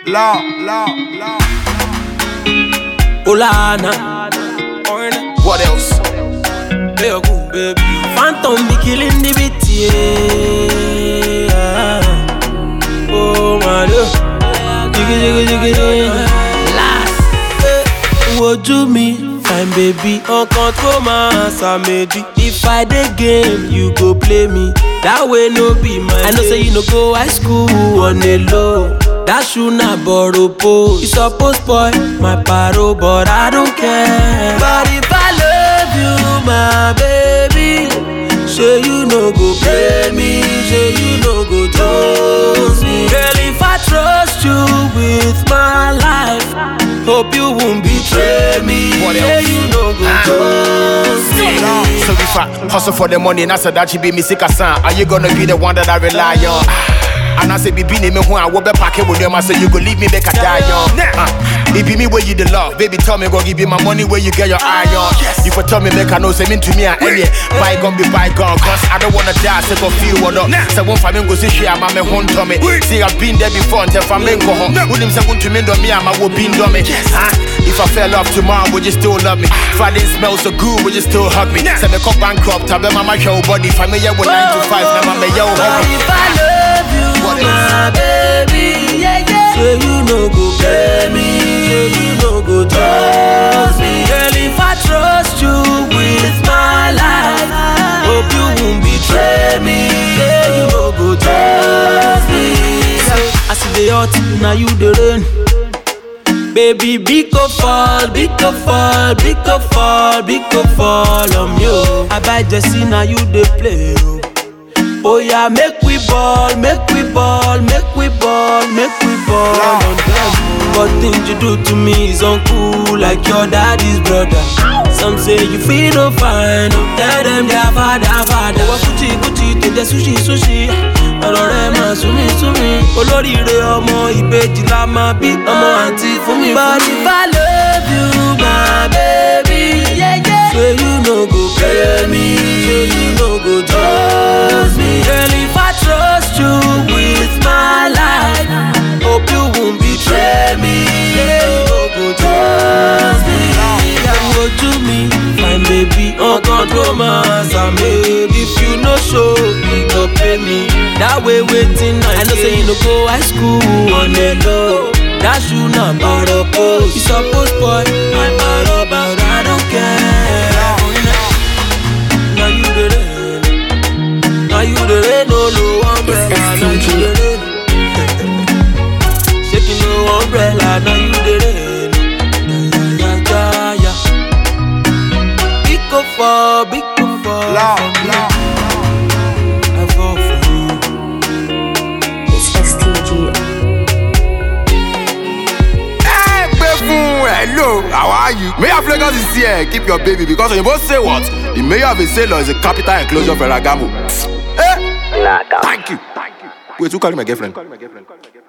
La. Olana. What else? Baby. Phantom be killing the beat, yeah. Oh my God. Jiggy. Last. What do me? Fine baby, on control my samedi. If I dey game, you go play me. That way no be my I know say you no go high school on a low. That should not borrow pose. You suppose spoil my paro, but I don't care. But if I love you, my baby, say you no go play me, say you no go toast me. Girl, if I trust you with my life, hope you won't betray me. Yeah, you no go toast me. So if I hustle for the money and I said that you be me sick as son, are you gonna be the one that I rely on? And I say, be me who I will be packing with them. I say, you go leave me, make a die young. It be me where you the love. Baby, tell me, go give you my money where you get your eye on. If you tell me, make a know, say, mean to me, and any bygone be bygone. Cause I don't wanna die, so go feel what up. So one family go see, I'm a home to me. See, I've been there before, until family go home. Who them say, to me, me, I'm a whooping dummy. If I fell off tomorrow, would you still love me? If I didn't smell so good, would you still hug me? Say, me come bankrupt, I bet my show body. If I may, yeah, with 9 to 5, now I'm a yo. If I love you, my baby, yeah. So you no go play me, so you no go trust me. Girl, if I trust you with my life, hope you won't betray me. Yeah, you no go trust me. I see the hot, now you the rain. Baby, big go fall on you. I buy Jesse, now you the play. Oh yeah, make we ball on them. What things you do to me is uncool, like your daddy's brother. Some say you feel no fine, tell them their father. Oh, Gucci, to the sushi. Ọ̀rẹ́ máa súnmí. Olóríire ọmọ ìbejì la máa bí ọmọ àǹtí fún mi. But if I love you, my baby, say you no go play me, say you no go trust me. Girl, if I trust you with my life, hope you won't betray me. Yeah, you no go trust me. Yeah, what do me, fine baby, on control my samedi. If you no show, you go pay me. That way waiting, I know say you no go high school on the low. That should not borrow pose. You suppose spoil my paro, but I don't care. Now you the rain, no umbrella. Now you the rain, shaking no umbrella. Now you the rain, yeah. Big go for, La. I fall for you. It's STG. Hey, Befu, hello, how are you? Mayor of Lagos is here, keep your baby, because when you both say what? The mayor of a sailor is a capital enclosure for Ferragamo. Hey, thank you. Wait, who called my girlfriend?